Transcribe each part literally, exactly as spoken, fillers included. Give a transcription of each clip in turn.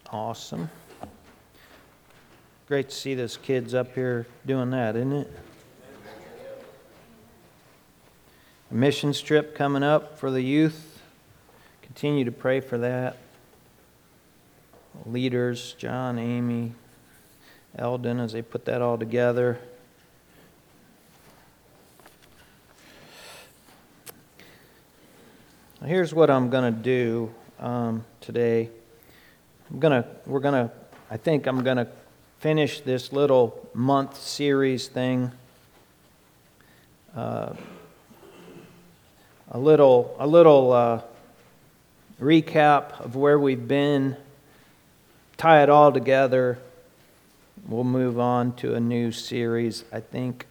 Awesome. Great to see those kids up here doing that, isn't it? A missions trip coming up for the youth. Continue to pray for that. Leaders, John, Amy, Eldon, as they put that all together. Here's what I'm going to do um, today. I'm gonna, we're gonna, I think I'm gonna finish this little month series thing. Uh, a little, a little uh, recap of where we've been. Tie it all together. We'll move on to a new series, I think.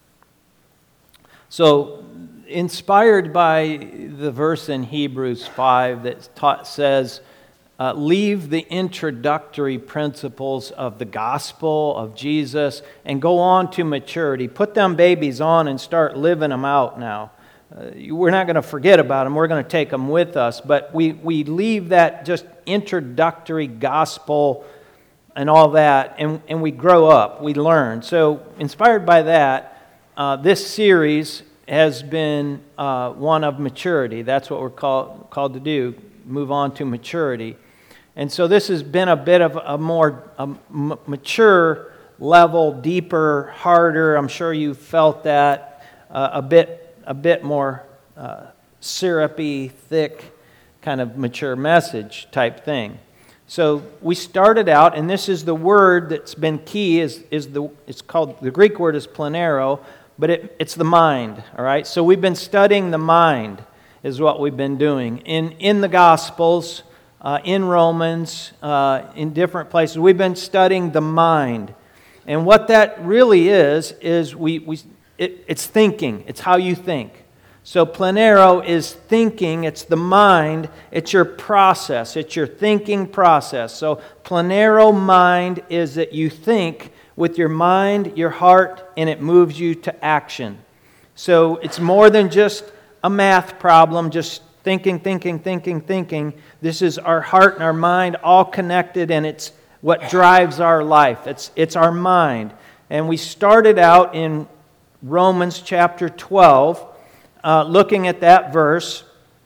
So, inspired by the verse in Hebrews five that taught, says, uh, leave the introductory principles of the gospel of Jesus and go on to maturity. Put them babies on and start living them out now. Uh, we're not going to forget about them. We're going to take them with us. But we, we leave that just introductory gospel and all that, and, and we grow up. We learn. So, inspired by that, uh, this series has been uh, one of maturity. That's what we're called called to do, move on to maturity. And so this has been a bit of a more a m- mature level, deeper, harder. I'm sure you felt that, uh, a bit a bit more uh, syrupy, thick, kind of mature message type thing. So we started out, and this is the word that's been key, is, is the it's called, the Greek word is plenero, but it, it's the mind, all right? So we've been studying the mind, is what we've been doing. In in the Gospels, uh, in Romans, uh, in different places, we've been studying the mind. And what that really is, is we, we it, it's thinking. It's how you think. So plenero is thinking, it's the mind, it's your process, it's your thinking process. So plenero mind is that you think with your mind, your heart, and it moves you to action. So it's more than just a math problem, just thinking, thinking, thinking, thinking. This is our heart and our mind all connected, and it's what drives our life. It's, it's our mind. And we started out in Romans chapter twelve, uh, looking at that verse,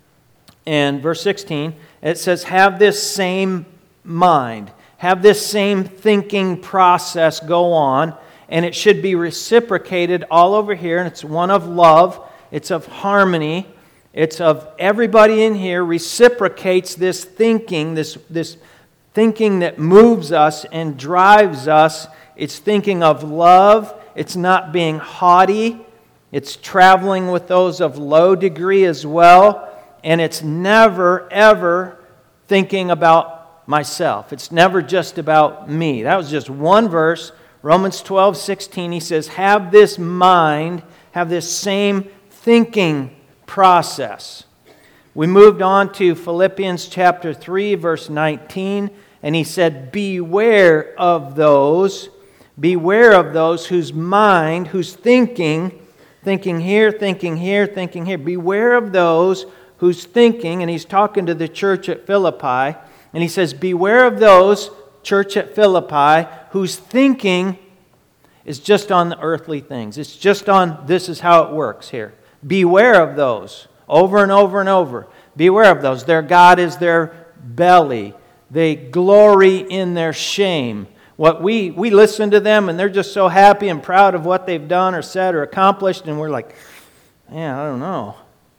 and verse sixteen, it says, have this same mind. Have this same thinking process go on, and it should be reciprocated all over here, and it's one of love, it's of harmony, it's of everybody in here reciprocates this thinking, this, this thinking that moves us and drives us. It's thinking of love, it's not being haughty, it's traveling with those of low degree as well, and it's never, ever thinking about myself. It's never just about me. That was just one verse. Romans twelve sixteen, he says, have this mind, have this same thinking process. We moved on to Philippians chapter three, verse nineteen, and he said, beware of those, beware of those whose mind, whose thinking, thinking here, thinking here, thinking here, beware of those whose thinking, and he's talking to the church at Philippi, and he says, beware of those, church at Philippi, whose thinking is just on the earthly things. It's just on, this is how it works here. Beware of those, over and over and over. Beware of those. Their God is their belly. They glory in their shame. What we, we listen to them, and they're just so happy and proud of what they've done or said or accomplished, and we're like, man, I don't know.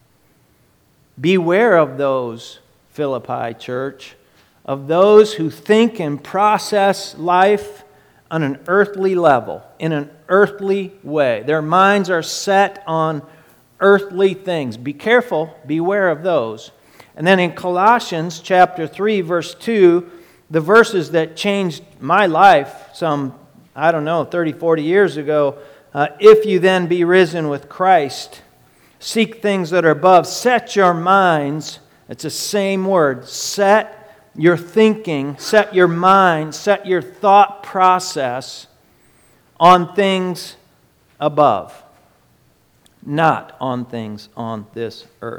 Beware of those, Philippi church, of those who think and process life on an earthly level, in an earthly way. Their minds are set on earthly things. Be careful, beware of those. And then in Colossians chapter three, verse two, the verses that changed my life some, I don't know, thirty, forty years ago, uh, if you then be risen with Christ, seek things that are above, set your minds, it's the same word, set your thinking, set your mind, set your thought process on things above, not on things on this earth.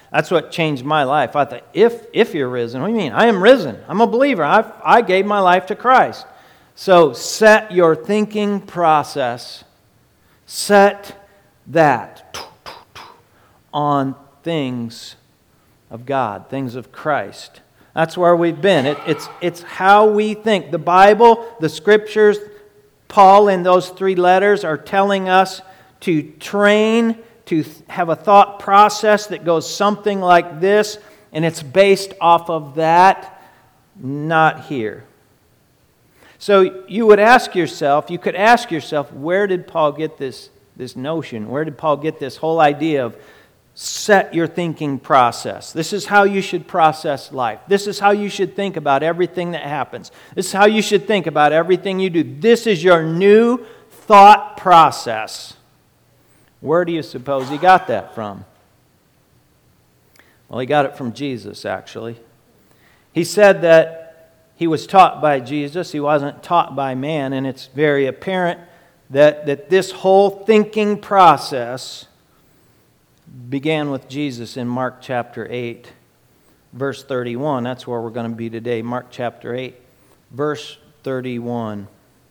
That's what changed my life. I thought, if if you're risen, what do you mean? I am risen. I'm a believer. I I gave my life to Christ. So set your thinking process, set that on things of God, things of Christ. That's where we've been. It, it's, it's how we think. The Bible, the Scriptures, Paul in those three letters are telling us to train, to have a thought process that goes something like this, and it's based off of that, not here. So you would ask yourself, you could ask yourself, where did Paul get this, this notion? Where did Paul get this whole idea of set your thinking process? This is how you should process life. This is how you should think about everything that happens. This is how you should think about everything you do. This is your new thought process. Where do you suppose he got that from? Well, he got it from Jesus, actually. He said that he was taught by Jesus. He wasn't taught by man, and it's very apparent that, that this whole thinking process began with Jesus in Mark chapter eight, verse thirty-one. That's where we're going to be today. Mark chapter eight, verse thirty-one.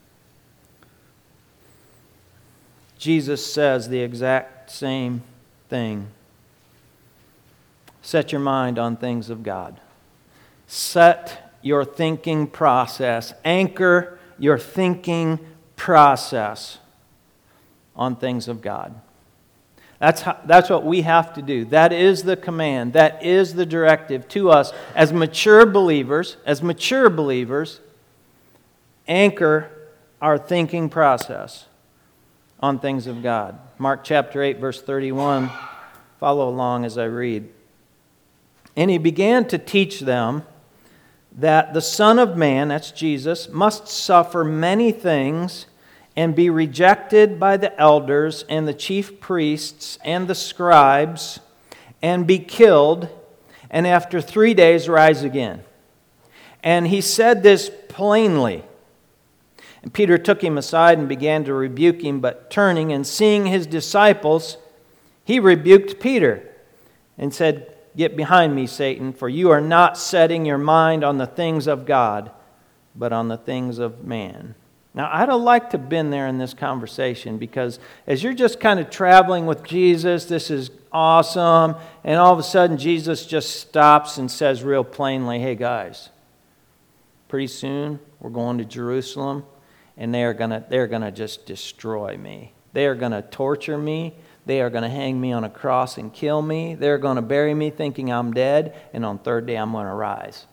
Jesus says the exact same thing. Set your mind on things of God. Set your thinking process. Anchor your thinking process on things of God. That's how, that's what we have to do. That is the command. That is the directive to us as mature believers. As mature believers, anchor our thinking process on things of God. Mark chapter eight, verse thirty-one. Follow along as I read. And he began to teach them that the Son of Man, that's Jesus, must suffer many things and be rejected by the elders and the chief priests and the scribes and be killed, and after three days rise again. And he said this plainly. And Peter took him aside and began to rebuke him, but turning and seeing his disciples, he rebuked Peter and said, "Get behind me, Satan, for you are not setting your mind on the things of God, but on the things of man." Now, I'd have liked to have been there in this conversation, because as you're just kind of traveling with Jesus, this is awesome, and all of a sudden Jesus just stops and says real plainly, "Hey guys, pretty soon we're going to Jerusalem, and they are gonna they're gonna just destroy me. They are gonna torture me. They are going to hang me on a cross and kill me. They're going to bury me thinking I'm dead, and on third day I'm going to rise."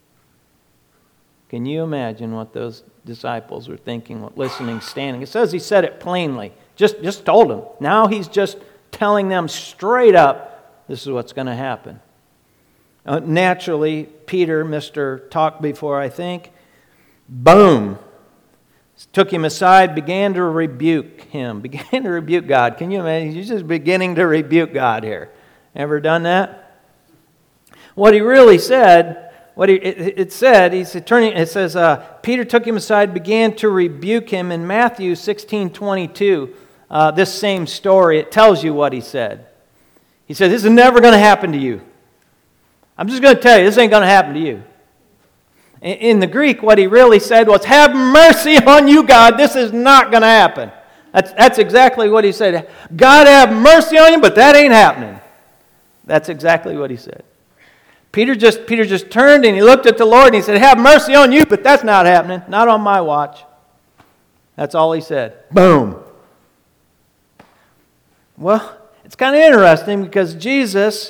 Can you imagine what those disciples were thinking, listening, standing? It says he said it plainly. Just, just told them. Now he's just telling them straight up, this is what's going to happen. Uh, naturally, Peter, Mister Talk Before I Think, boom, took him aside, began to rebuke him, began to rebuke God. Can you imagine? He's just beginning to rebuke God here. Ever done that? What he really said, what he, it, it said, he's turning. It says, uh, Peter took him aside, began to rebuke him. In Matthew sixteen twenty-two, uh, this same story, it tells you what he said. He said, "This is never going to happen to you. I'm just going to tell you, this ain't going to happen to you." In the Greek, what he really said was, "Have mercy on you, God. This is not going to happen." That's, that's exactly what he said. "God have mercy on you, but that ain't happening." That's exactly what he said. Peter just, Peter just turned and he looked at the Lord and he said, "Have mercy on you, but that's not happening. Not on my watch." That's all he said. Boom. Well, it's kind of interesting, because Jesus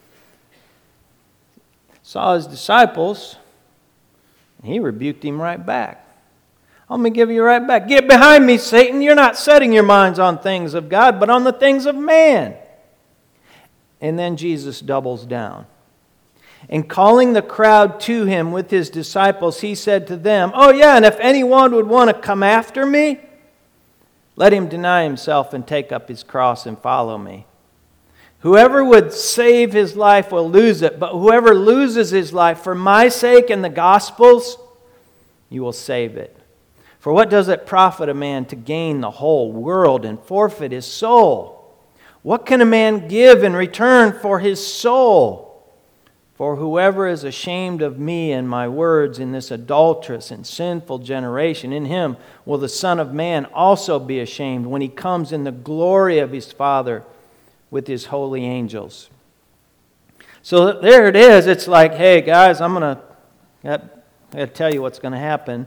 saw his disciples, he rebuked him right back. "I'm going to give you right back. Get behind me, Satan. You're not setting your minds on things of God, but on the things of man." And then Jesus doubles down. And calling the crowd to him with his disciples, he said to them, "Oh yeah, and if anyone would want to come after me, let him deny himself and take up his cross and follow me. Whoever would save his life will lose it, but whoever loses his life for my sake and the gospel's, you will save it. For what does it profit a man to gain the whole world and forfeit his soul? What can a man give in return for his soul? For whoever is ashamed of me and my words in this adulterous and sinful generation, in him will the Son of Man also be ashamed when he comes in the glory of his Father with his holy angels. So there it is. It's like, hey guys, I'm going to I got to tell you what's going to happen.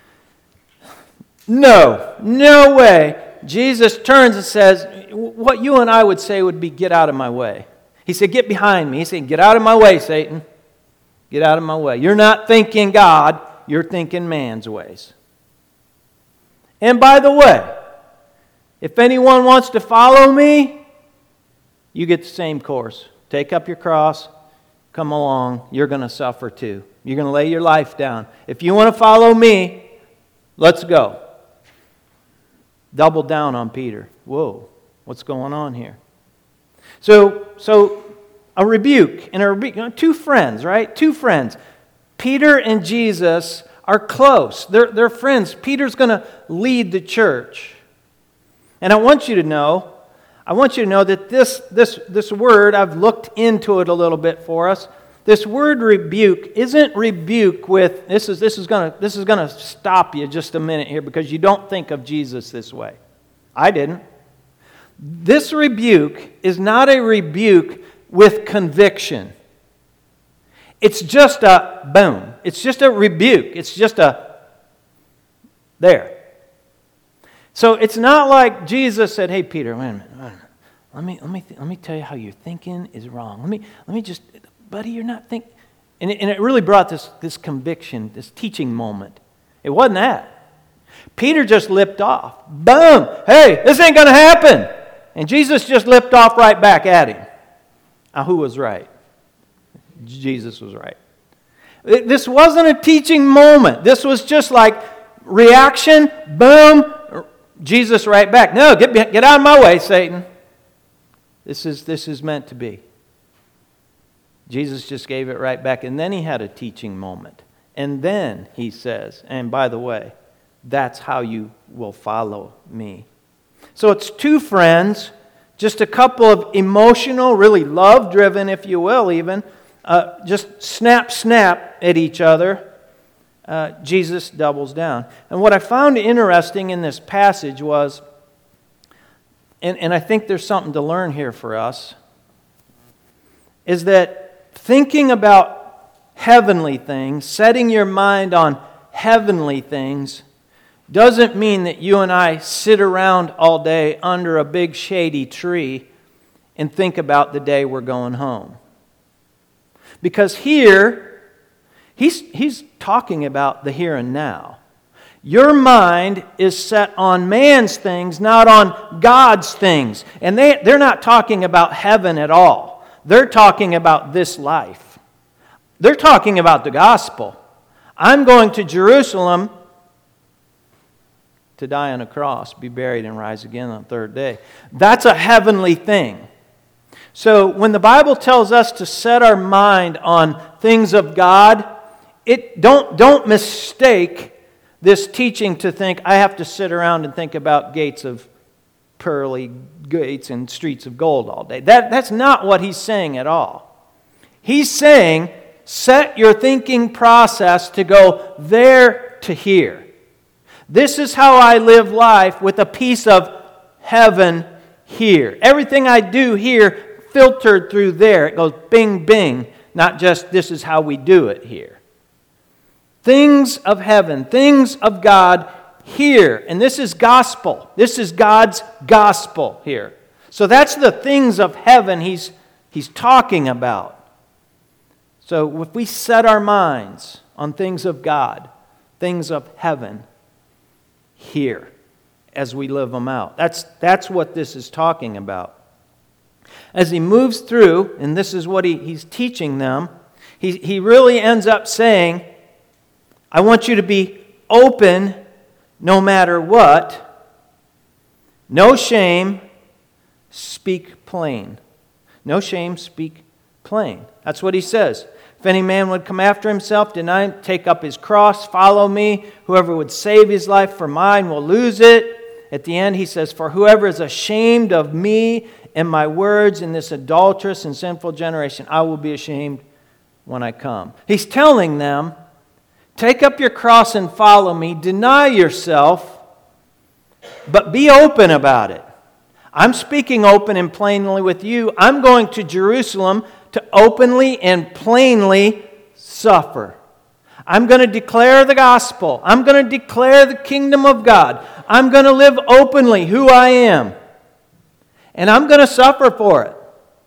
No, no way. Jesus turns and says, what you and I would say would be, get out of my way. He said, get behind me. He said, get out of my way, Satan. Get out of my way. You're not thinking God, you're thinking man's ways. And by the way, if anyone wants to follow me, you get the same course. Take up your cross, come along, you're going to suffer too. You're going to lay your life down. If you want to follow me, let's go. Double down on Peter. Whoa, what's going on here? So, so a rebuke and a rebuke. You know, two friends, right? Two friends. Peter and Jesus are close. They're, they're friends. Peter's going to lead the church. And I want you to know, I want you to know that this, this, this word, I've looked into it a little bit for us. This word rebuke isn't rebuke with, this is, this is going to, this is going to stop you just a minute here because you don't think of Jesus this way. I didn't. This rebuke is not a rebuke with conviction. It's just a boom. It's just a rebuke. It's just a there. So it's not like Jesus said, hey, Peter, wait a minute. Wait a minute. Let me, let me, let me tell you how you're thinking is wrong. Let me, let me just, buddy, you're not thinking. And it, and it really brought this, this conviction, this teaching moment. It wasn't that. Peter just lipped off. Boom. Hey, this ain't going to happen. And Jesus just lipped off right back at him. Now, who was right? Jesus was right. This wasn't a teaching moment. This was just like reaction, boom, Jesus right back. No, get, get out of my way, Satan. This is, this is meant to be. Jesus just gave it right back. And then he had a teaching moment. And then he says, and by the way, that's how you will follow me. So it's two friends, just a couple of emotional, really love-driven, if you will, even, uh, just snap, snap at each other. Uh, Jesus doubles down. And what I found interesting in this passage was, and, and I think there's something to learn here for us, is that thinking about heavenly things, setting your mind on heavenly things, doesn't mean that you and I sit around all day under a big shady tree and think about the day we're going home. Because here, he's, he's talking about the here and now. Your mind is set on man's things, not on God's things. And they, they're not talking about heaven at all. They're talking about this life. They're talking about the gospel. I'm going to Jerusalem to die on a cross, be buried, and rise again on the third day. That's a heavenly thing. So when the Bible tells us to set our mind on things of God, it don't, don't mistake this teaching to think, I have to sit around and think about gates of pearly gates and streets of gold all day. That, that's not what he's saying at all. He's saying, set your thinking process to go there to here. This is how I live life, with a piece of heaven here. Everything I do here filtered through there. It goes bing, bing, not just this is how we do it here. Things of heaven, things of God here. And this is gospel. This is God's gospel here. So that's the things of heaven he's, he's talking about. So if we set our minds on things of God, things of heaven, here as we live them out. That's, that's what this is talking about. As he moves through, and this is what he, he's teaching them, he, he really ends up saying, I want you to be open no matter what. No shame, speak plain. No shame, speak plain. That's what he says. If any man would come after himself, deny him, take up his cross, follow me. Whoever would save his life for mine will lose it. At the end he says, for whoever is ashamed of me and my words in this adulterous and sinful generation. I will be ashamed when I come. He's telling them, take up your cross and follow me. Deny yourself, but be open about it. I'm speaking open and plainly with you. I'm going to Jerusalem to openly and plainly suffer. I'm going to declare the gospel. I'm going to declare the kingdom of God. I'm going to live openly who I am. And I'm going to suffer for it.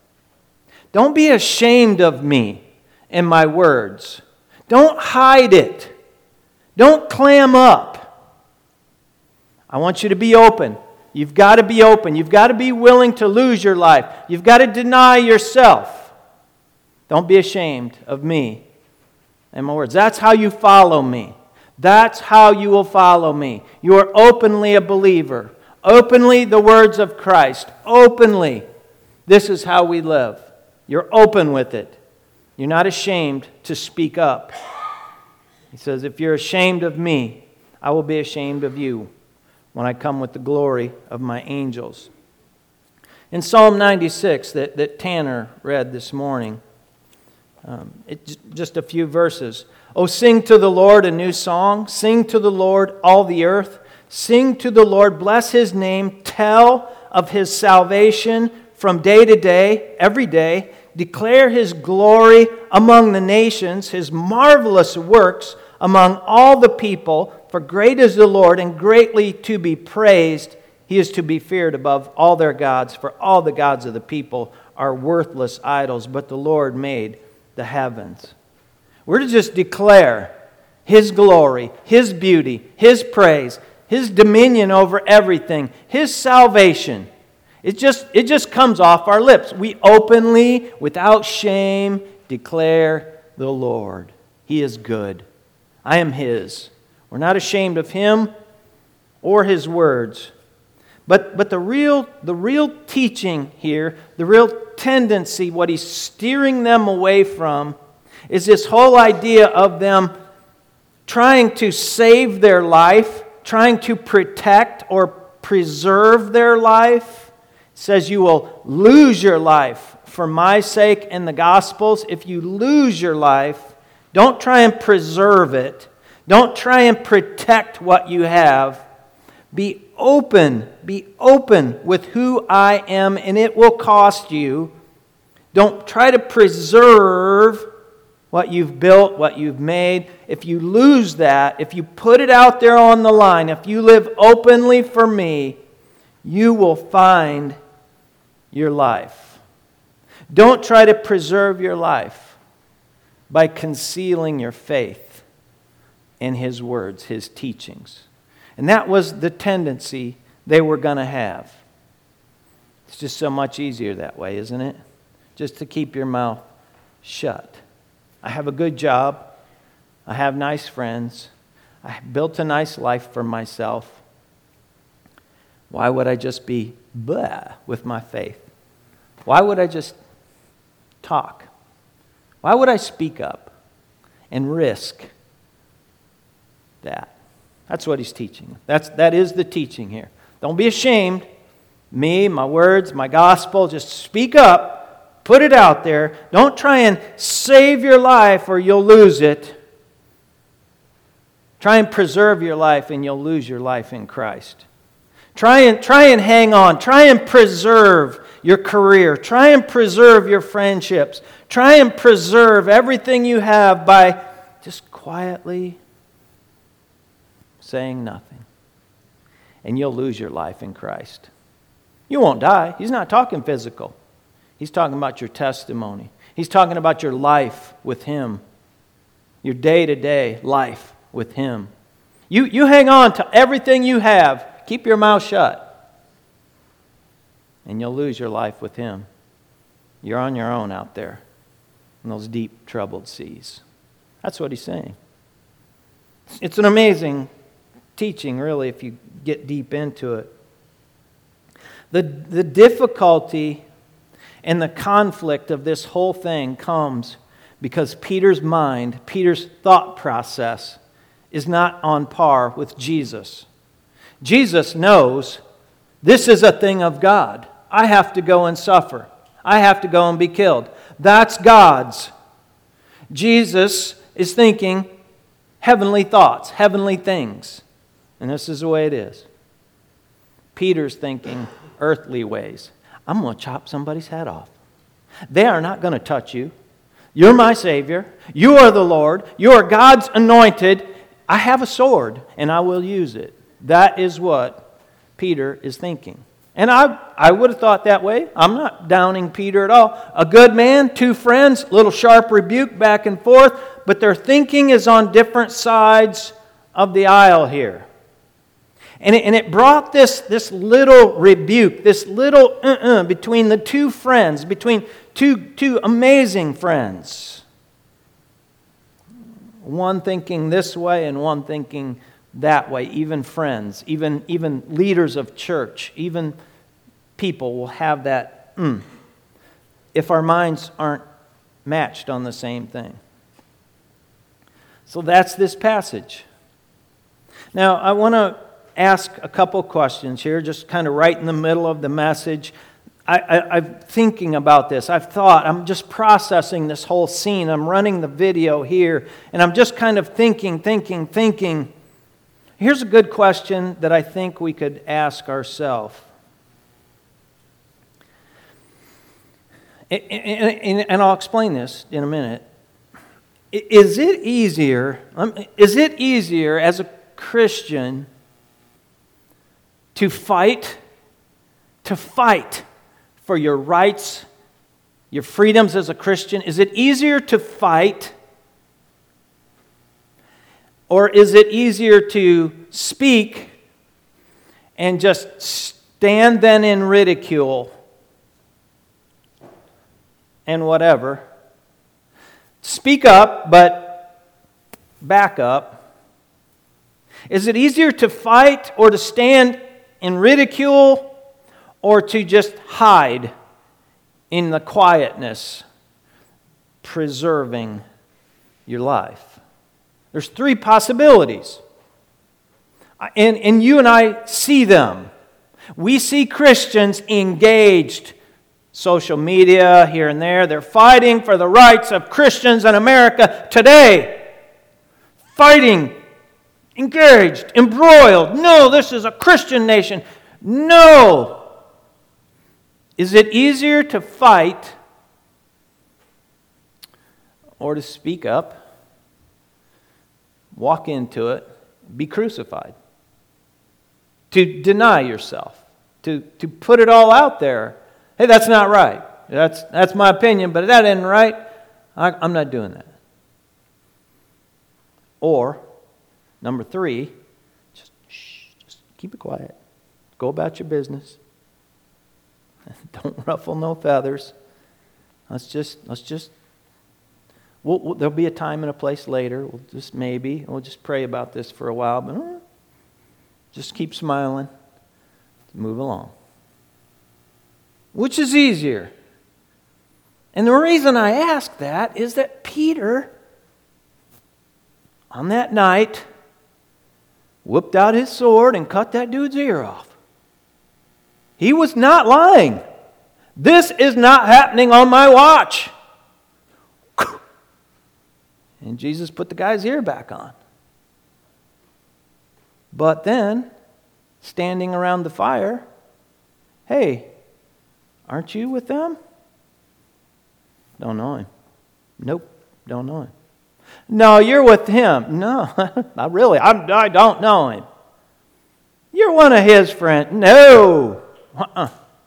Don't be ashamed of me and my words. Don't hide it. Don't clam up. I want you to be open. You've got to be open. You've got to be willing to lose your life. You've got to deny yourself. Don't be ashamed of me and my words. That's how you follow me. That's how you will follow me. You are openly a believer. Openly the words of Christ. Openly. This is how we live. You're open with it. You're not ashamed to speak up. He says, if you're ashamed of me, I will be ashamed of you when I come with the glory of my angels. In Psalm ninety-six that, that Tanner read this morning, um, it's just a few verses. Oh, sing to the Lord a new song. Sing to the Lord, all the earth. Sing to the Lord, bless His name. Tell of His salvation from day to day, every day. Declare His glory among the nations, His marvelous works among all the people. For great is the Lord, and greatly to be praised. He is to be feared above all their gods, for all the gods of the people are worthless idols, but the Lord made the heavens. We're to just declare His glory, His beauty, His praise, His dominion over everything, His salvation. It just, it just comes off our lips. We openly, without shame, declare the Lord. He is good. I am His. We're not ashamed of Him or His words. But, but the real, the real teaching here, the real tendency, what He's steering them away from, is this whole idea of them trying to save their life, trying to protect or preserve their life. It says you will lose your life for my sake and the gospel's. If you lose your life, don't try and preserve it. Don't try and protect what you have. Be open. Be open with who I am, and it will cost you. Don't try to preserve what you've built, what you've made. If you lose that, if you put it out there on the line, if you live openly for me, you will find your life. Don't try to preserve your life by concealing your faith in His words, His teachings. And that was the tendency they were going to have. It's just so much easier that way, isn't it? Just to keep your mouth shut. I have a good job. I have nice friends. I built a nice life for myself. Why would I just be blah with my faith? Why would I just talk? Why would I speak up and risk that? That's what he's teaching. That's, that is the teaching here. Don't be ashamed. Me, my words, my gospel, just speak up. Put it out there. Don't try and save your life or you'll lose it. Try and preserve your life and you'll lose your life in Christ. Try and, try and hang on. Try and preserve your career. Try and preserve your friendships. Try and preserve everything you have by just quietly saying nothing. And you'll lose your life in Christ. You won't die. He's not talking physical. He's talking about your testimony. He's talking about your life with Him. Your day-to-day life with Him. You, you hang on to everything you have. Keep your mouth shut. And you'll lose your life with Him. You're on your own out there in those deep, troubled seas. That's what he's saying. It's an amazing teaching, really, if you get deep into it. The, the difficulty and the conflict of this whole thing comes because Peter's mind, Peter's thought process is not on par with Jesus. Jesus knows this is a thing of God. I have to go and suffer. I have to go and be killed. That's God's. Jesus is thinking heavenly thoughts, heavenly things. And this is the way it is. Peter's thinking earthly ways. I'm going to chop somebody's head off. They are not going to touch you. You're my Savior. You are the Lord. You are God's anointed. I have a sword, and I will use it. That is what Peter is thinking. And I, I would have thought that way. I'm not downing Peter at all. A good man, two friends, little sharp rebuke back and forth, but their thinking is on different sides of the aisle here. And it, and it brought this, this little rebuke, this little uh-uh between the two friends, between two, two amazing friends. One thinking this way and one thinking that way. Even friends, even, even leaders of church, even people will have that mm, if our minds aren't matched on the same thing. So that's this passage. Now, I want to ask a couple questions here, just kind of right in the middle of the message. I, I, I'm thinking about this. I've thought, I'm just processing this whole scene. I'm running the video here, and I'm just kind of thinking, thinking, thinking. Here's a good question that I think we could ask ourselves. And, and, and I'll explain this in a minute. Is it easier, is it easier as a Christian to fight, to fight for your rights, your freedoms as a Christian? Is it easier to fight, or is it easier to speak and just stand then in ridicule and whatever? Speak up, but back up. Is it easier to fight or to stand in ridicule, or to just hide in the quietness, preserving your life? There's three possibilities. And, and you and I see them. We see Christians engaged. Social media here and there. They're fighting for the rights of Christians in America today. Fighting. Engaged. Embroiled. No, this is a Christian nation. No. Is it easier to fight or to speak up, walk into it, be crucified? To deny yourself. To, to put it all out there. Hey, that's not right. That's, that's my opinion, but that isn't right. I, I'm not doing that. Or, number three, just shh, just keep it quiet. Go about your business. Don't ruffle no feathers. Let's just, let's just, we'll, we'll, there'll be a time and a place later. We'll just maybe, we'll just pray about this for a while, but uh, just keep smiling. Move along. Which is easier? And the reason I ask that is that Peter, on that night, whipped out his sword and cut that dude's ear off. He was not lying. This is not happening on my watch. And Jesus put the guy's ear back on. But then, standing around the fire, hey, aren't you with them? Don't know him. Nope, don't know him. No, you're with him. No, not really. I'm, I don't know him. You're one of his friends. No. Uh-uh.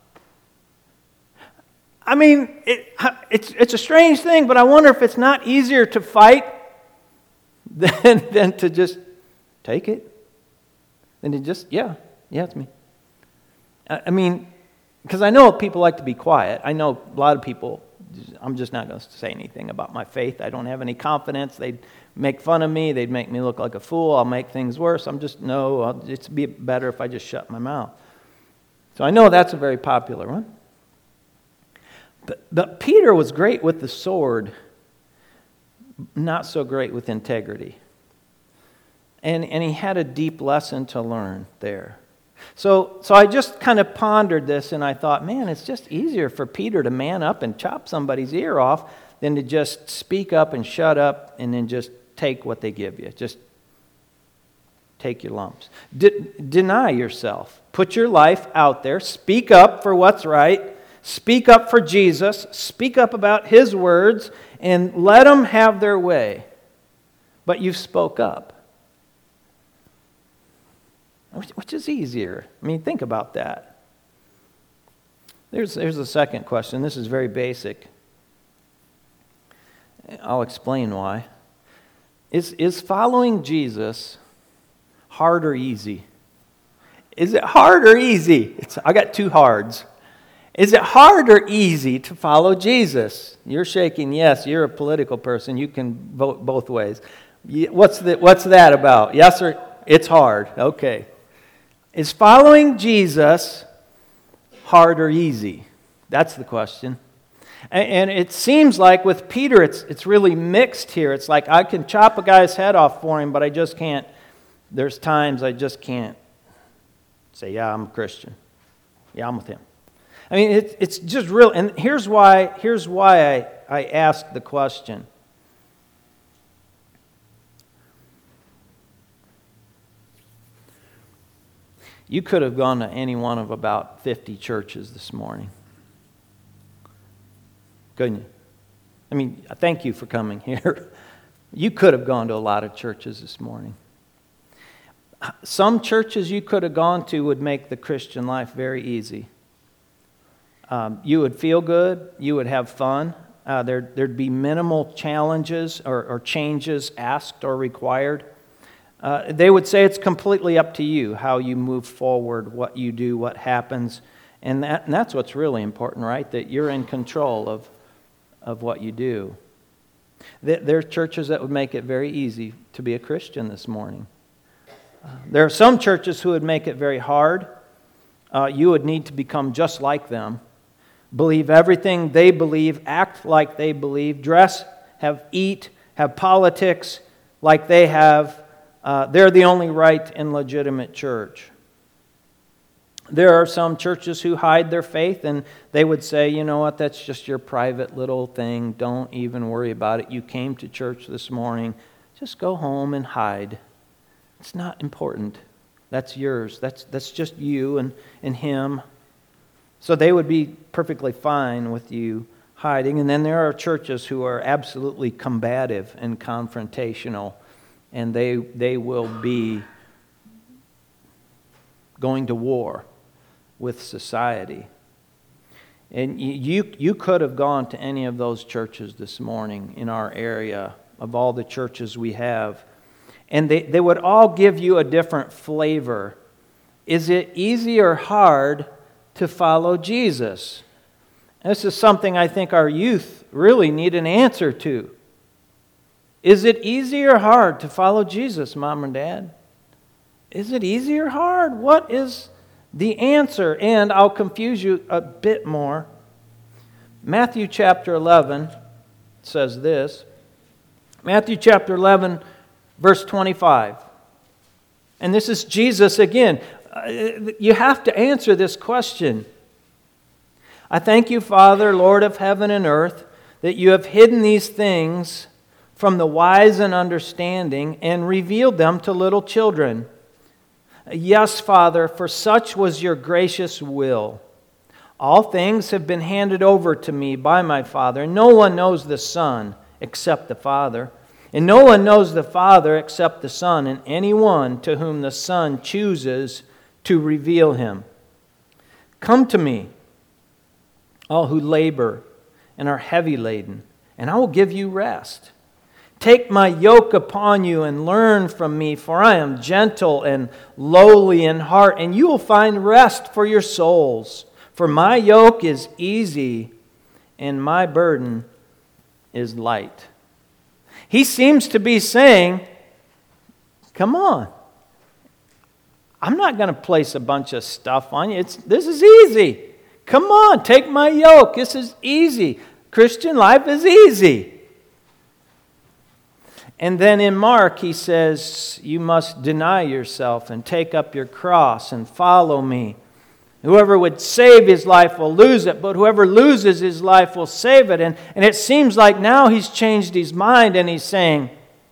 I mean, it, it's, it's a strange thing, but I wonder if it's not easier to fight than, than to just take it. Than to just, yeah, yeah, it's me. I, I mean, because I know people like to be quiet. I know a lot of people, I'm just not going to say anything about my faith. I don't have any confidence. They'd make fun of me. They'd make me look like a fool. I'll make things worse. I'm just, no, I'll, it's be better if I just shut my mouth. So I know that's a very popular one. But, but Peter was great with the sword, not so great with integrity. And, and he had a deep lesson to learn there. So, so I just kind of pondered this, and I thought, man, it's just easier for Peter to man up and chop somebody's ear off than to just speak up and shut up and then just take what they give you. Just take your lumps. De- deny yourself. Put your life out there. Speak up for what's right. Speak up for Jesus. Speak up about His words, and let them have their way. But you spoke up. Which is easier? I mean, think about that. There's, there's a second question. This is very basic. I'll explain why. Is, is following Jesus hard or easy? Is it hard or easy? It's, I got two hards. Is it hard or easy to follow Jesus? You're shaking yes. You're a political person. You can vote both ways. What's, the, what's that about? Yes or it's hard? Okay. Is following Jesus hard or easy? That's the question. And it seems like with Peter, it's it's really mixed here. It's like I can chop a guy's head off for him, but I just can't. There's times I just can't say, yeah, I'm a Christian. Yeah, I'm with him. I mean, it, it's just real. And here's why, here's why I, I asked the question. You could have gone to any one of about fifty churches this morning. Couldn't you? I mean, thank you for coming here. You could have gone to a lot of churches this morning. Some churches you could have gone to would make the Christian life very easy. Um, you would feel good. You would have fun. Uh, there, there'd be minimal challenges or, or changes asked or required. Uh, they would say it's completely up to you how you move forward, what you do, what happens. And, that, and that's what's really important, right? That you're in control of, of what you do. There are churches that would make it very easy to be a Christian this morning. Uh, there are some churches who would make it very hard. Uh, you would need to become just like them. Believe everything they believe, act like they believe, dress, have eat, have politics like they have. Uh, they're the only right and legitimate church. There are some churches who hide their faith, and they would say, you know what, that's just your private little thing. Don't even worry about it. You came to church this morning. Just go home and hide. It's not important. That's yours. That's that's just you and, and him. So they would be perfectly fine with you hiding. And then there are churches who are absolutely combative and confrontational, and they they will be going to war with society. And you you could have gone to any of those churches this morning in our area, of all the churches we have, and they, they would all give you a different flavor. Is it easy or hard to follow Jesus? This is something I think our youth really need an answer to. Is it easy or hard to follow Jesus, Mom and Dad? Is it easy or hard? What is the answer? And I'll confuse you a bit more. Matthew chapter eleven says this. Matthew chapter eleven, verse twenty-five. And this is Jesus again. You have to answer this question. I thank you, Father, Lord of heaven and earth, that you have hidden these things from the wise and understanding and revealed them to little children. Yes, Father, for such was your gracious will. All things have been handed over to me by my Father. No one knows the Son except the Father, and no one knows the Father except the Son, and anyone to whom the Son chooses to reveal him. Come to me, all who labor and are heavy laden, and I will give you rest. Take my yoke upon you and learn from me, for I am gentle and lowly in heart, and you will find rest for your souls. For my yoke is easy and my burden is light. He seems to be saying, come on. I'm not going to place a bunch of stuff on you. It's, this is easy. Come on, take my yoke. This is easy. Christian life is easy. And then in Mark, he says, you must deny yourself and take up your cross and follow me. Whoever would save his life will lose it, but whoever loses his life will save it. And, and it seems like now he's changed his mind and he's saying,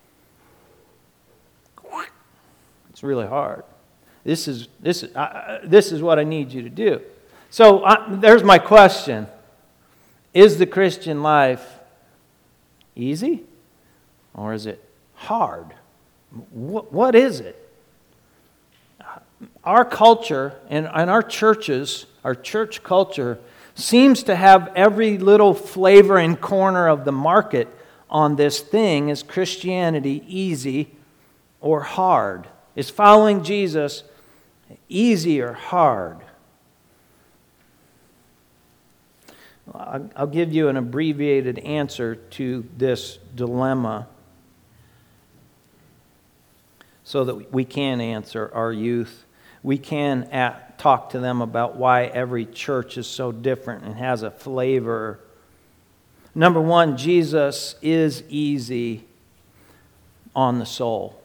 it's really hard. This is, this is, uh, this is what I need you to do. So uh, there's my question. Is the Christian life easy or is it hard? What, what is it? Our culture and, and our churches, our church culture, seems to have every little flavor and corner of the market on this thing. Is Christianity easy or hard? Is following Jesus easy or hard? I'll give you an abbreviated answer to this dilemma so that we can answer our youth. We can at, talk to them about why every church is so different and has a flavor. Number one, Jesus is easy on the soul.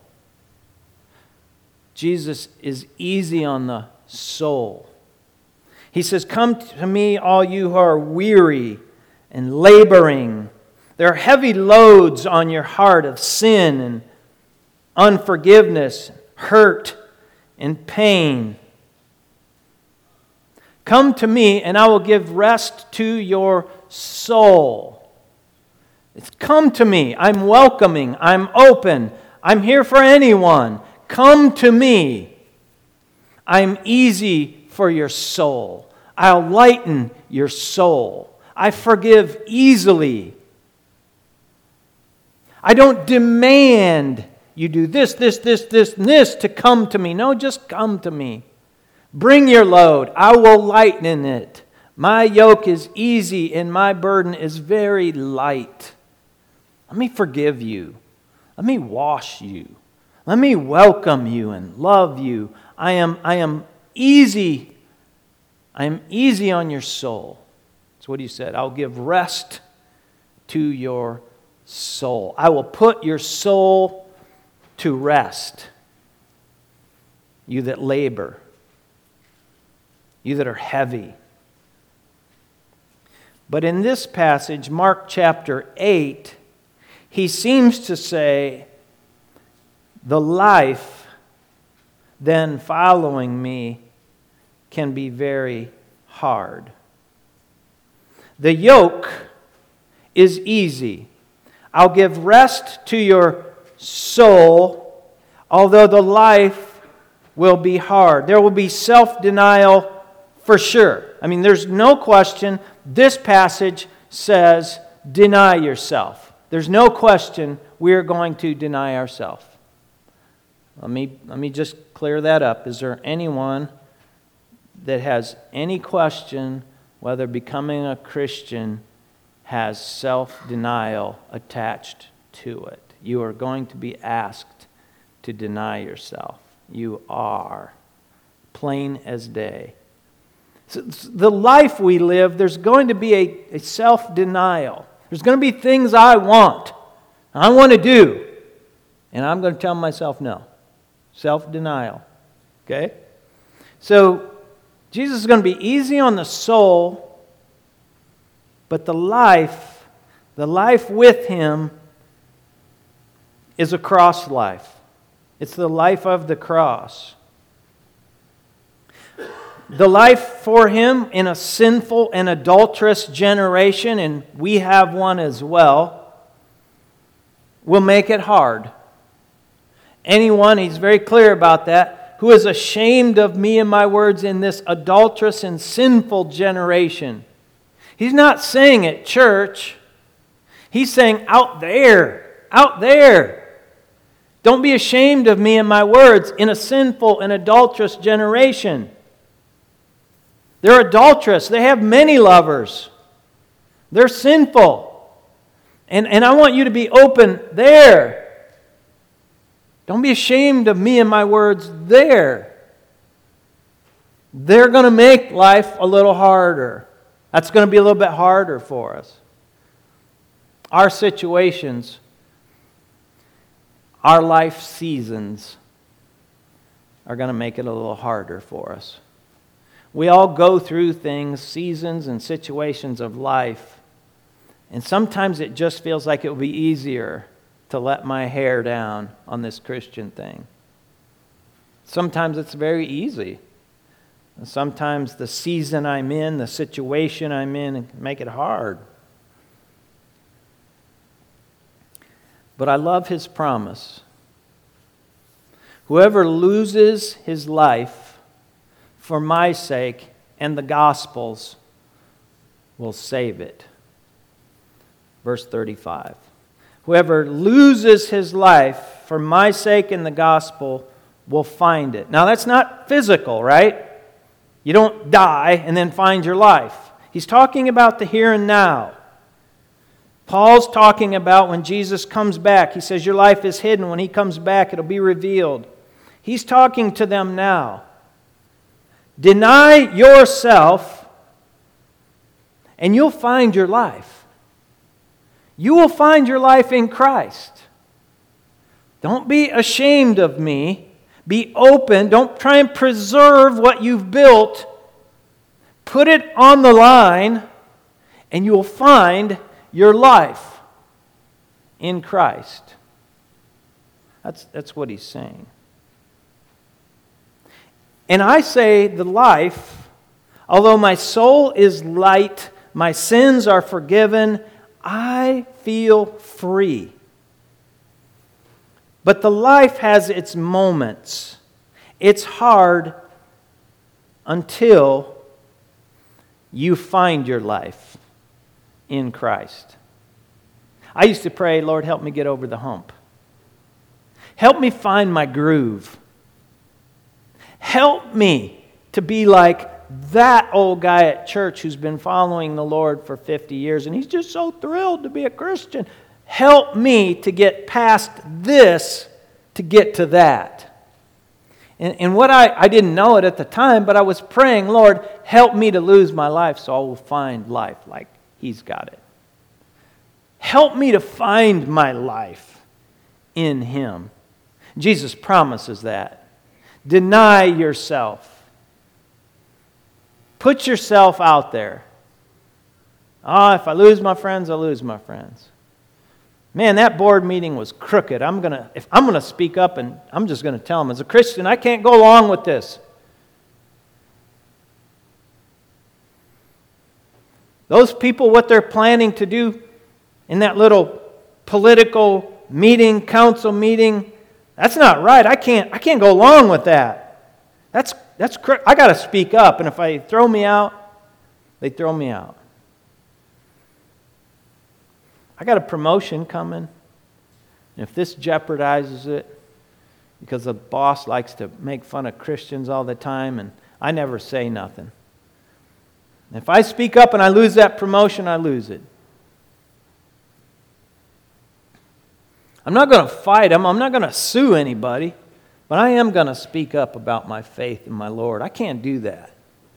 Jesus is easy on the soul. He says, come to me, all you who are weary and laboring. There are heavy loads on your heart of sin and unforgiveness, hurt, and pain. Come to me and I will give rest to your soul. It's come to me. I'm welcoming. I'm open. I'm here for anyone. Come to me. I'm easy for your soul. I'll lighten your soul. I forgive easily. I don't demand you do this, this, this, this, and this to come to me. No, just come to me. Bring your load. I will lighten it. My yoke is easy and my burden is very light. Let me forgive you. Let me wash you. Let me welcome you and love you. I am, I am easy. I am easy on your soul. That's what he said. I'll give rest to your soul. I will put your soul to rest. You that labor. You that are heavy. But in this passage, Mark chapter eight, he seems to say, the life then following me can be very hard. The yoke is easy. I'll give rest to your soul, although the life will be hard. There will be self-denial for sure. I mean, there's no question. This passage says, deny yourself. There's no question we are going to deny ourselves. Let me, let me just clear that up. Is there anyone that has any question whether becoming a Christian has self-denial attached to it? You are going to be asked to deny yourself. You are. Plain as day. So the life we live, there's going to be a, a self-denial. There's going to be things I want, I want to do, and I'm going to tell myself no. Self-denial. Okay? So, Jesus is going to be easy on the soul, but the life, the life with Him is a cross life. It's the life of the cross. The life for Him in a sinful and adulterous generation, and we have one as well, will make it hard. Anyone, He's very clear about that, who is ashamed of me and my words in this adulterous and sinful generation. He's not saying at church. He's saying out there, out there. Don't be ashamed of me and my words in a sinful and adulterous generation. They're adulterous. They have many lovers. They're sinful. And, and I want you to be open there. Don't be ashamed of me and my words there. They're going to make life a little harder. That's going to be a little bit harder for us. Our situations our life seasons are going to make it a little harder for us. We all go through things, seasons and situations of life, and sometimes it just feels like it would be easier to let my hair down on this Christian thing. Sometimes it's very easy. And sometimes the season I'm in, the situation I'm in, make it hard. But I love His promise. Whoever loses his life for my sake and the gospel's will save it. Verse thirty-five. Whoever loses his life for my sake and the gospel will find it. Now that's not physical, right? You don't die and then find your life. He's talking about the here and now. Paul's talking about when Jesus comes back. He says your life is hidden. When He comes back, it'll be revealed. He's talking to them now. Deny yourself and you'll find your life. You will find your life in Christ. Don't be ashamed of me. Be open. Don't try and preserve what you've built. Put it on the line and you will find your life in Christ. That's, that's what he's saying. And I say the life, although my soul is light, my sins are forgiven, I feel free. But the life has its moments. It's hard until you find your life in Christ. I used to pray, Lord, help me get over the hump. Help me find my groove. Help me to be like that old guy at church who's been following the Lord for fifty years and he's just so thrilled to be a Christian. Help me to get past this to get to that. And, and what I, I didn't know it at the time, but I was praying, Lord, help me to lose my life so I will find life like He's got it. Help me to find my life in Him. Jesus promises that. Deny yourself. Put yourself out there. Ah, oh, if I lose my friends, I'll lose my friends. Man, that board meeting was crooked. I'm gonna, if I'm gonna speak up and I'm just gonna tell them, as a Christian, I can't go along with this. Those people, what they're planning to do in that little political meeting, council meeting, that's not right. I can't, I can't go along with that. That's, that's, I got to speak up. And if they throw me out, they throw me out. I got a promotion coming. And if this jeopardizes it, because the boss likes to make fun of Christians all the time, and I never say nothing. And if I speak up and I lose that promotion, I lose it. I'm not going to fight them. I'm not going to sue anybody. But I am going to speak up about my faith in my Lord. I can't do that.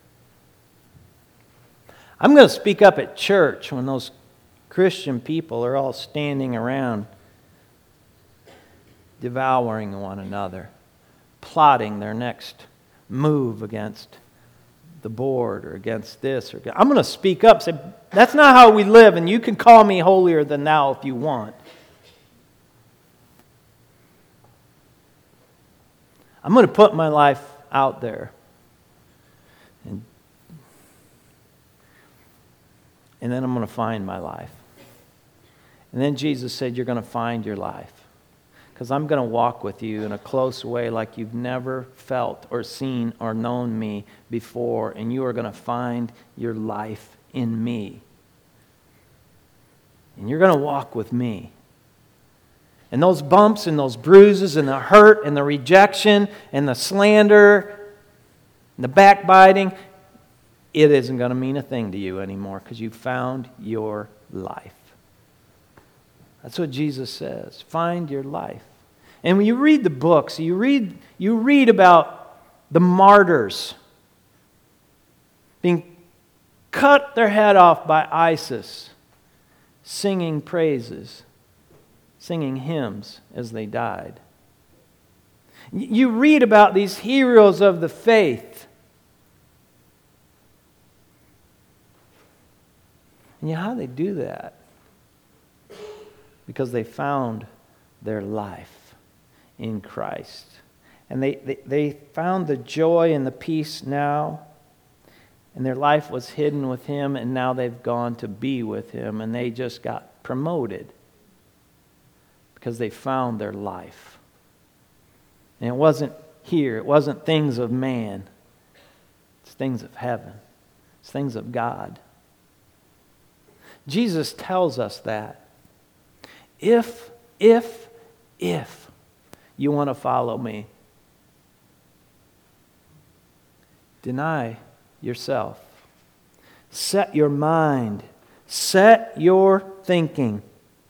I'm going to speak up at church when those Christian people are all standing around devouring one another, plotting their next move against the board or against this. Or I'm going to speak up, say, that's not how we live, and you can call me holier than thou if you want. I'm going to put my life out there. And, and then I'm going to find my life. And then Jesus said, you're going to find your life. Because I'm going to walk with you in a close way like you've never felt or seen or known me before. And you are going to find your life in me. And you're going to walk with me. And those bumps and those bruises and the hurt and the rejection and the slander and the backbiting, it isn't going to mean a thing to you anymore because you found your life. That's what Jesus says. Find your life. And when you read the books, you read, you read about the martyrs being cut their head off by ISIS, singing praises. singing hymns as they died. You read about these heroes of the faith. And you know how they do that? Because they found their life in Christ. And they, they, they found the joy and the peace now. And their life was hidden with Him, and now they've gone to be with Him. And they just got promoted because they found their life. And it wasn't here. It wasn't things of man. It's things of heaven. It's things of God. Jesus tells us that. If, if, if you want to follow me, deny yourself. Set your mind. Set your thinking.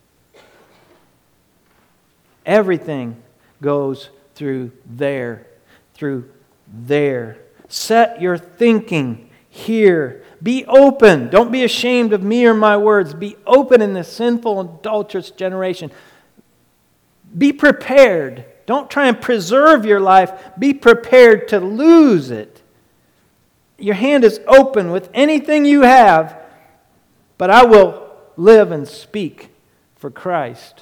Everything goes through there. Through there. Set your thinking here. Be open. Don't be ashamed of me or my words. Be open in this sinful and adulterous generation. Be prepared. Don't try and preserve your life. Be prepared to lose it. Your hand is open with anything you have, but I will live and speak for Christ.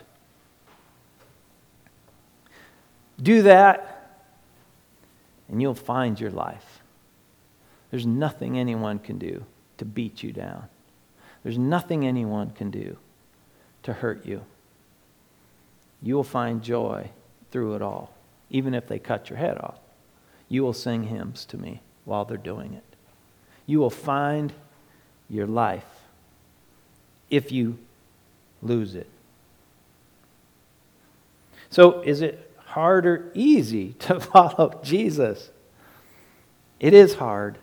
Do that, and you'll find your life. There's nothing anyone can do to beat you down. There's nothing anyone can do to hurt you. You will find joy through it all, even if they cut your head off. You will sing hymns to me while they're doing it. You will find your life if you lose it. So is it hard or easy to follow Jesus? It is hard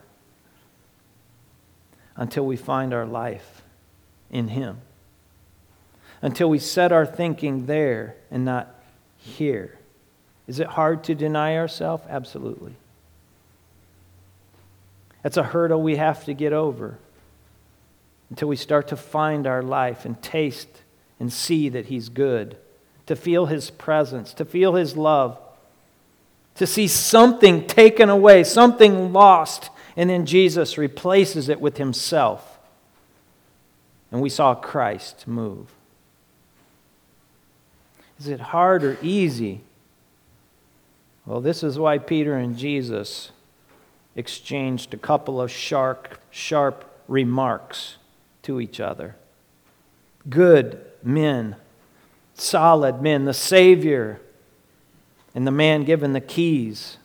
until we find our life in Him. Until we set our thinking there and not here. Is it hard to deny ourselves? Absolutely. That's a hurdle we have to get over until we start to find our life and taste and see that He's good, to feel His presence, to feel His love, to see something taken away, something lost, and then Jesus replaces it with Himself. And we saw Christ move. Is it hard or easy? Well, this is why Peter and Jesus exchanged a couple of sharp, sharp remarks to each other. Good men, solid men, the Savior, and the man given the keys,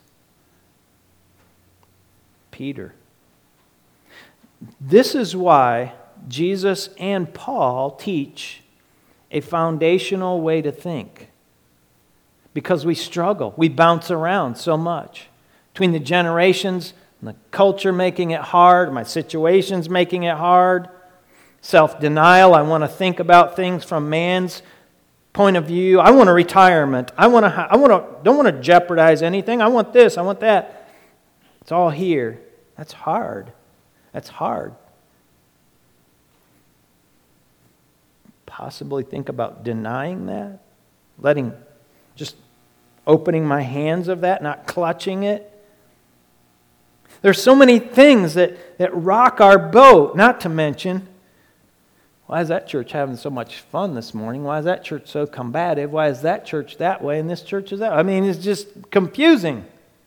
Peter. This is why Jesus and Paul teach a foundational way to think. Because we struggle. We bounce around so much. Between the generations and the culture making it hard, my situations making it hard, self-denial, I want to think about things from man's point of view. I want a retirement. I want to I want to don't want to jeopardize anything. I want this, I want that. It's all here. That's hard. That's hard. Possibly think about denying that, letting just opening my hands of that, not clutching it. There's so many things that, that rock our boat, not to mention, why is that church having so much fun this morning? Why is that church so combative? Why is that church that way and this church is that way? I mean, it's just confusing.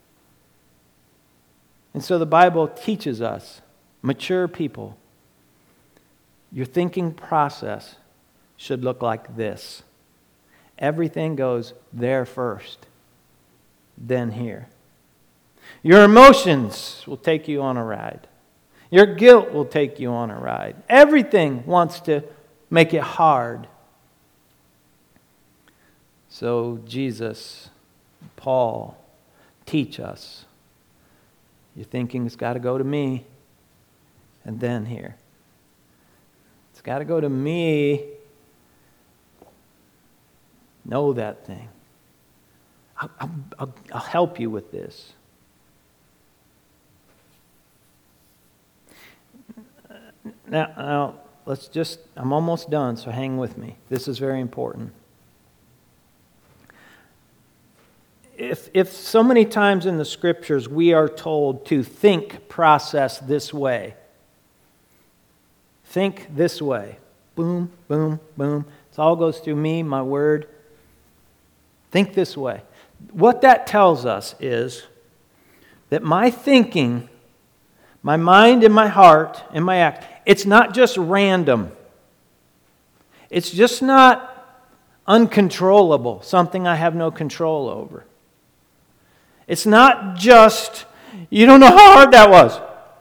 And so the Bible teaches us, mature people, your thinking process should look like this. Everything goes there first, then here. Your emotions will take you on a ride. Your guilt will take you on a ride. Everything wants to make it hard. So Jesus, Paul, teach us. Your thinking's got to go to me, and then here. It's got to go to me. Know that thing. I'll, I'll, I'll help you with this. Now, now, let's just, I'm almost done, so hang with me. This is very important. if, if so many times in the Scriptures we are told to think, process this way. Think this way. Boom, boom, boom. It all goes through me, my word. Think this way. What that tells us is that my thinking, my mind and my heart and my act, it's not just random. It's just not uncontrollable, something I have no control over. It's not just, you don't know how hard that was.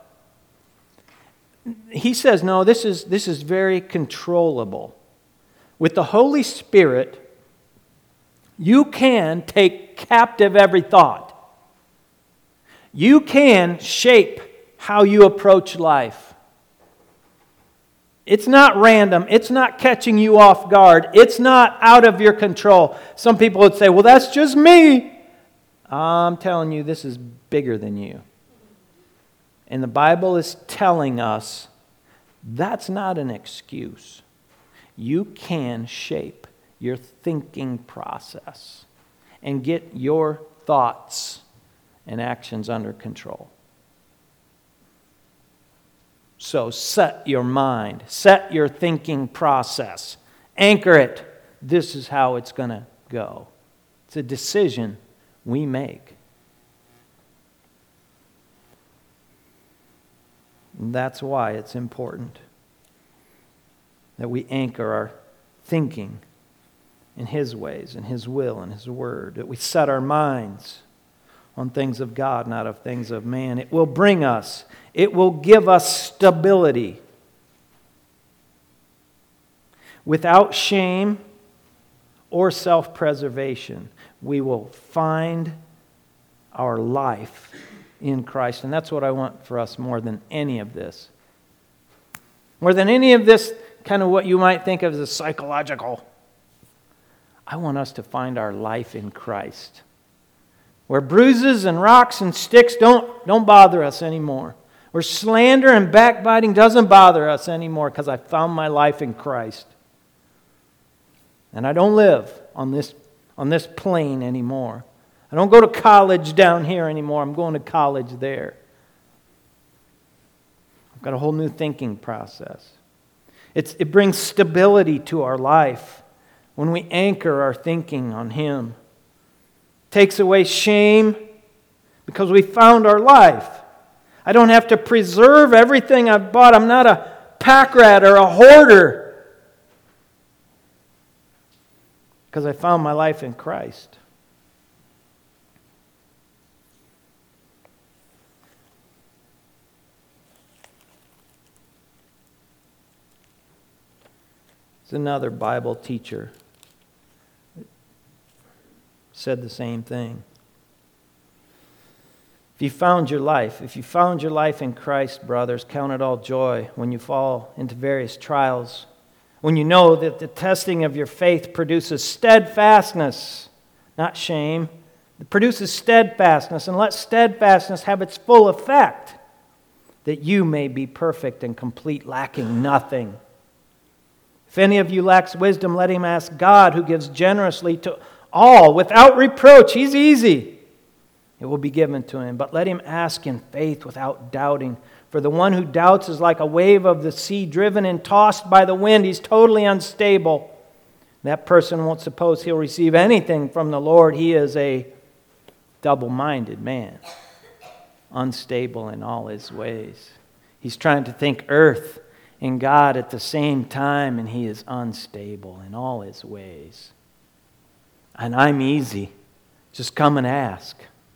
He says, no, this is, this is very controllable. With the Holy Spirit, you can take captive every thought. You can shape how you approach life. It's not random. It's not catching you off guard. It's not out of your control. Some people would say, well, that's just me. I'm telling you, this is bigger than you. And the Bible is telling us that's not an excuse. You can shape your thinking process and get your thoughts and actions under control. So set your mind, set your thinking process, anchor it. This is how it's going to go. It's a decision we make. And that's why it's important that we anchor our thinking in His ways, in His will, in His word, that we set our minds on things of God, not of things of man. It will bring us, it will give us stability. Without shame or self-preservation, we will find our life in Christ. And that's what I want for us more than any of this. More than any of this, kind of what you might think of as a psychological. I want us to find our life in Christ. Where bruises and rocks and sticks don't, don't bother us anymore. Where slander and backbiting doesn't bother us anymore because I found my life in Christ. And I don't live on this, on this plane anymore. I don't go to college down here anymore. I'm going to college there. I've got a whole new thinking process. It's, it brings stability to our life when we anchor our thinking on Him. Takes away shame because we found our life. I don't have to preserve everything I've bought. I'm not a pack rat or a hoarder because I found my life in Christ. It's another Bible teacher said the same thing. If you found your life, if you found your life in Christ, brothers, count it all joy when you fall into various trials, when you know that the testing of your faith produces steadfastness, not shame. It produces steadfastness, and let steadfastness have its full effect, that you may be perfect and complete, lacking nothing. If any of you lacks wisdom, let him ask God, who gives generously to all without reproach. He's easy. It will be given to him. But let him ask in faith without doubting. For the one who doubts is like a wave of the sea driven and tossed by the wind. He's totally unstable. That person won't suppose he'll receive anything from the Lord. He is a double-minded man, unstable in all his ways. He's trying to think earth and God at the same time, and he is unstable in all his ways. And I'm easy. Just come and ask.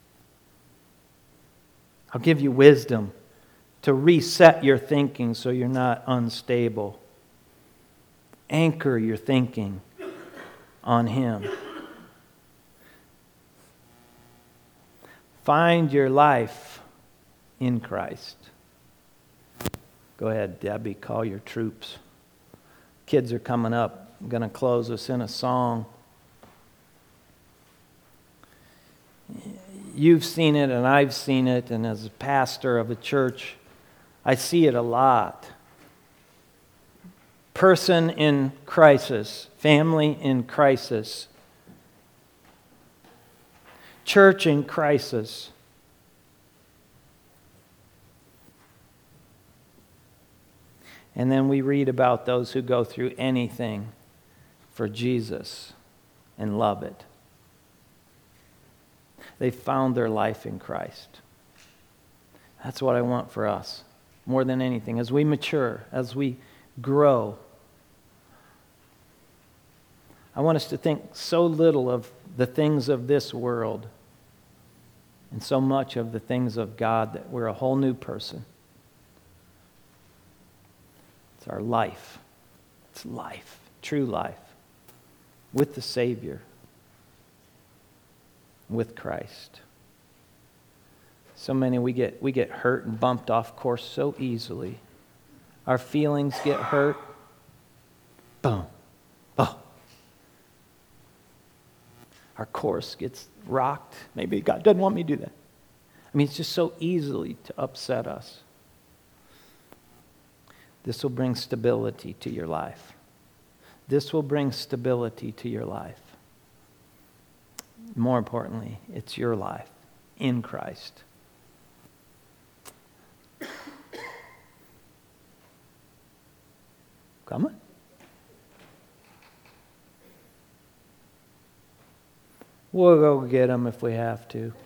I'll give you wisdom to reset your thinking so you're not unstable. Anchor your thinking on Him. Find your life in Christ. Go ahead, Debbie, call your troops. Kids are coming up. I'm going to close us in a song. You've seen it and I've seen it, and as a pastor of a church, I see it a lot. Person in crisis, family in crisis. Church in crisis. And then we read about those who go through anything for Jesus and love it. They found their life in Christ. That's what I want for us, more than anything. As we mature, as we grow, I want us to think so little of the things of this world and so much of the things of God that we're a whole new person. It's our life. It's life, true life, with the Savior, with Christ. So many, we get we get hurt and bumped off course so easily. Our feelings get hurt. Boom. Oh. Our course gets rocked. Maybe God doesn't want me to do that. I mean, it's just so easily to upset us. This will bring stability to your life. This will bring stability to your life. More importantly, it's your life in Christ. Come on. We'll go get them if we have to.